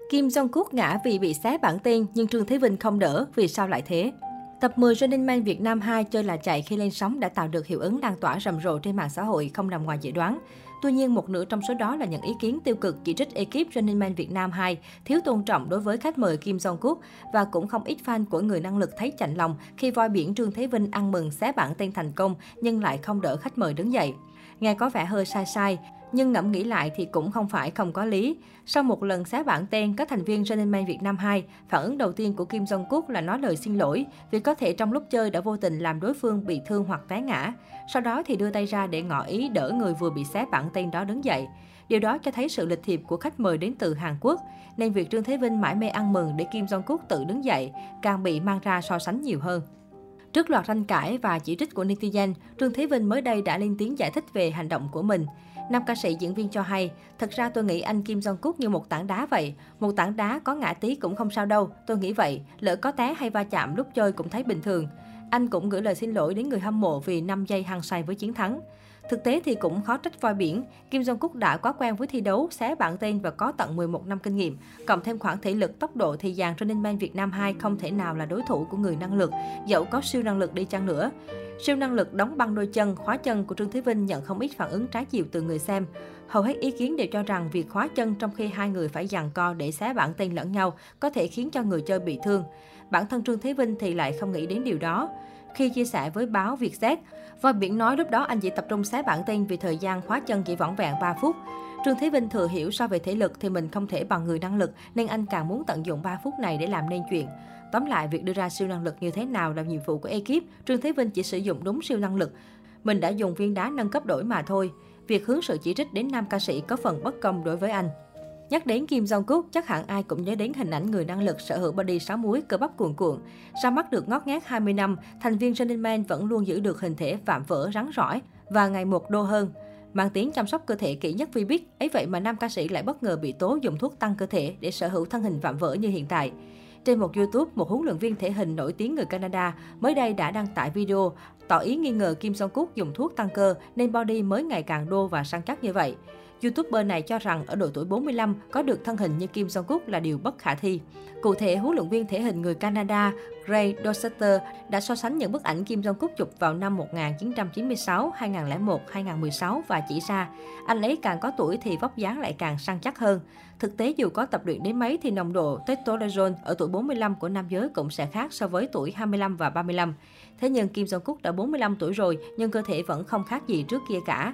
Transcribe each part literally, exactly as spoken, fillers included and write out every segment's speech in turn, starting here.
Kim Jong-kook ngã vì bị xé bản tên, nhưng Trương Thế Vinh không đỡ, vì sao lại thế? Tập mười Running Man Việt Nam hai chơi là chạy khi lên sóng đã tạo được hiệu ứng lan tỏa rầm rộ trên mạng xã hội không nằm ngoài dự đoán. Tuy nhiên, một nửa trong số đó là những ý kiến tiêu cực chỉ trích ekip Running Man Việt Nam hai thiếu tôn trọng đối với khách mời Kim Jong-kook, và cũng không ít fan của người năng lực thấy chạnh lòng khi voi biển Trương Thế Vinh ăn mừng xé bản tên thành công nhưng lại không đỡ khách mời đứng dậy. Nghe có vẻ hơi sai sai, nhưng ngẫm nghĩ lại thì cũng không phải không có lý. Sau một lần xé bảng tên, các thành viên Running Man Việt Nam hai, phản ứng đầu tiên của Kim Jong-kook là nói lời xin lỗi vì có thể trong lúc chơi đã vô tình làm đối phương bị thương hoặc té ngã. Sau đó thì đưa tay ra để ngỏ ý đỡ người vừa bị xé bảng tên đó đứng dậy. Điều đó cho thấy sự lịch thiệp của khách mời đến từ Hàn Quốc, nên việc Trương Thế Vinh mãi mê ăn mừng để Kim Jong-kook tự đứng dậy càng bị mang ra so sánh nhiều hơn. Trước loạt tranh cãi và chỉ trích của netizen, Trương Thế Vinh mới đây đã lên tiếng giải thích về hành động của mình. Nam ca sĩ diễn viên cho hay, thật ra tôi nghĩ anh Kim Jong-kook như một tảng đá vậy. Một tảng đá có ngã tí cũng không sao đâu, tôi nghĩ vậy. Lỡ có té hay va chạm lúc chơi cũng thấy bình thường. Anh cũng gửi lời xin lỗi đến người hâm mộ vì năm giây hăng say với chiến thắng. Thực tế thì cũng khó trách voi biển. Kim Jong-kook đã quá quen với thi đấu, xé bảng tên và có tận mười một năm kinh nghiệm. Cộng thêm khoản thể lực, tốc độ thì dàn Running Man Việt Nam hai không thể nào là đối thủ của người năng lực, dẫu có siêu năng lực đi chăng nữa. Siêu năng lực đóng băng đôi chân, khóa chân của Trương Thế Vinh nhận không ít phản ứng trái chiều từ người xem. Hầu hết ý kiến đều cho rằng việc khóa chân trong khi hai người phải giằng co để xé bảng tên lẫn nhau có thể khiến cho người chơi bị thương. Bản thân Trương Thế Vinh thì lại không nghĩ đến điều đó. Khi chia sẻ với báo Vietjet, voi biển nói lúc đó anh chỉ tập trung xé bảng tên vì thời gian khóa chân chỉ vỏn vẹn ba phút. Trương Thế Vinh thừa hiểu so về thể lực thì mình không thể bằng người năng lực, nên anh càng muốn tận dụng ba phút này để làm nên chuyện. Tóm lại, việc đưa ra siêu năng lực như thế nào là nhiệm vụ của ekip, Trương Thế Vinh chỉ sử dụng đúng siêu năng lực. Mình đã dùng viên đá nâng cấp đổi mà thôi. Việc hướng sự chỉ trích đến nam ca sĩ có phần bất công đối với anh. Nhắc đến Kim Jong-kook, chắc hẳn ai cũng nhớ đến hình ảnh người năng lực sở hữu body sáu múi, cơ bắp cuồn cuộn. Ra mắt được ngót nghét hai mươi năm, thành viên Running Man vẫn luôn giữ được hình thể vạm vỡ rắn rỏi và ngày một đô hơn. Mang tiếng chăm sóc cơ thể kỹ nhất Vbiz, ấy vậy mà nam ca sĩ lại bất ngờ bị tố dùng thuốc tăng cơ thể để sở hữu thân hình vạm vỡ như hiện tại. Trên một YouTube, một huấn luyện viên thể hình nổi tiếng người Canada mới đây đã đăng tải video tỏ ý nghi ngờ Kim Jong-kook dùng thuốc tăng cơ nên body mới ngày càng đô và săn chắc như vậy. YouTuber này cho rằng ở độ tuổi bốn mươi lăm, có được thân hình như Kim Jong-kook là điều bất khả thi. Cụ thể, huấn luyện viên thể hình người Canada Ray Dossiter đã so sánh những bức ảnh Kim Jong-kook chụp vào năm một nghìn chín trăm chín mươi sáu, hai nghìn không trăm lẻ một, hai nghìn không trăm mười sáu và chỉ ra, anh ấy càng có tuổi thì vóc dáng lại càng săn chắc hơn. Thực tế, dù có tập luyện đến mấy thì nồng độ testosterone ở tuổi bốn mươi lăm của nam giới cũng sẽ khác so với tuổi hai mươi lăm và ba mươi lăm. Thế nhưng Kim Jong-kook đã bốn mươi lăm tuổi rồi nhưng cơ thể vẫn không khác gì trước kia cả.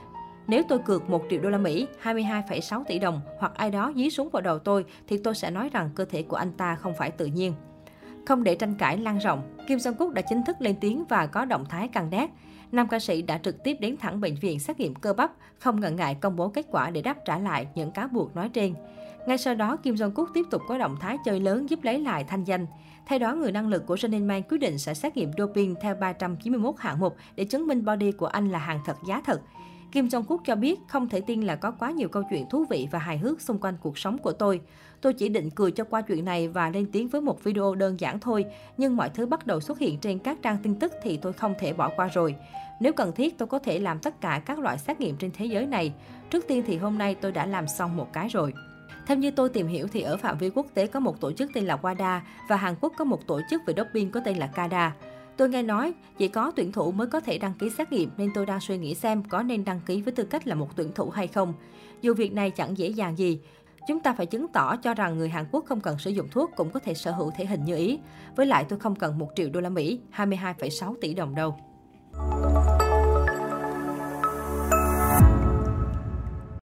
Nếu tôi cược một triệu đô la Mỹ, hai mươi hai phẩy sáu tỷ đồng, hoặc ai đó dí súng vào đầu tôi, thì tôi sẽ nói rằng cơ thể của anh ta không phải tự nhiên. Không để tranh cãi lan rộng, Kim Jong-kook đã chính thức lên tiếng và có động thái căng đét. Nam ca sĩ đã trực tiếp đến thẳng bệnh viện xét nghiệm cơ bắp, không ngần ngại công bố kết quả để đáp trả lại những cáo buộc nói trên. Ngay sau đó, Kim Jong-kook tiếp tục có động thái chơi lớn giúp lấy lại thanh danh. Theo đó, người năng lực của Running Man quyết định sẽ xét nghiệm doping theo ba trăm chín mươi mốt hạng mục để chứng minh body của anh là hàng thật giá thật. Kim Jong-kook cho biết không thể tin là có quá nhiều câu chuyện thú vị và hài hước xung quanh cuộc sống của tôi. Tôi chỉ định cười cho qua chuyện này và lên tiếng với một video đơn giản thôi, nhưng mọi thứ bắt đầu xuất hiện trên các trang tin tức thì tôi không thể bỏ qua rồi. Nếu cần thiết, tôi có thể làm tất cả các loại xét nghiệm trên thế giới này. Trước tiên thì hôm nay tôi đã làm xong một cái rồi. Theo như tôi tìm hiểu thì ở phạm vi quốc tế có một tổ chức tên là WADA và Hàn Quốc có một tổ chức về doping có tên là CADA. Tôi nghe nói chỉ có tuyển thủ mới có thể đăng ký xét nghiệm nên tôi đang suy nghĩ xem có nên đăng ký với tư cách là một tuyển thủ hay không. Dù việc này chẳng dễ dàng gì, chúng ta phải chứng tỏ cho rằng người Hàn Quốc không cần sử dụng thuốc cũng có thể sở hữu thể hình như ý. Với lại tôi không cần một triệu đô la Mỹ, hai mươi hai phẩy sáu tỷ đồng đâu.